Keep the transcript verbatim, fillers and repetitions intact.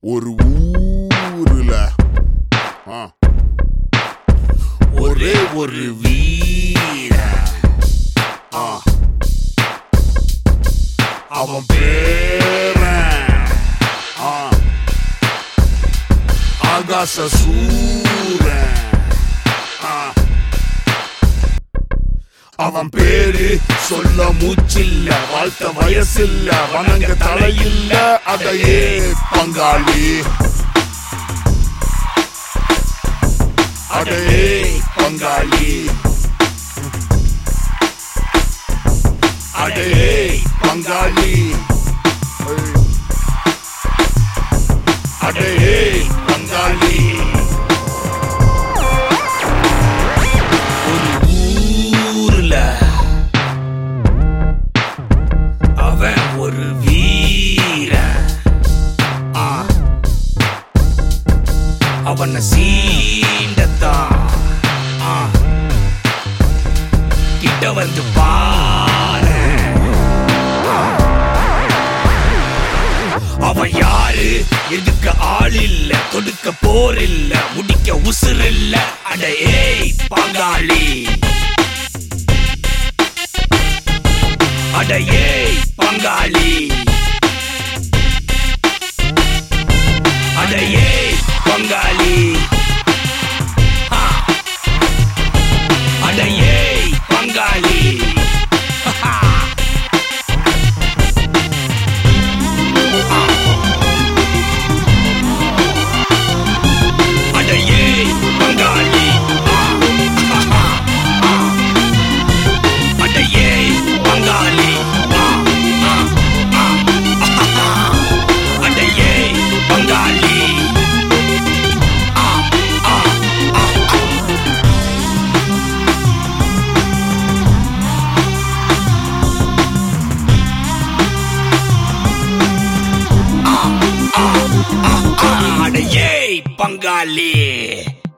ஒரு ஊருல ஒரே ஒரு வீர அவன் பேரன் ஆகாச சூரன். அவன் பேரு சொல்ல மூச்சில்ல, வாழ்த்த வயசில்ல, வணங்க தலையில்ல. அதையே பங்காளி, அதையே பங்காளி, அதையே பங்காளி, அதையே பங்காளி. அவன் ஒரு வீரன், அவனை சீண்டத்தான் கிட்ட வந்து பாரு. அவன் யாரு, எதுக்க ஆள் இல்ல, தொடுக்க போர் இல்ல, முடிக்க உசுர் இல்ல. அட ஏய் பங்காளி, அட ஏய் பங்காளி, அட ஏய் பங்காளி, அட ஏய் பங்காளி. அட ஏய் பங்காளி, அட ஏய் பங்காளி, அட ஏய் பங்காளி. அட ஏய் பங்காளி.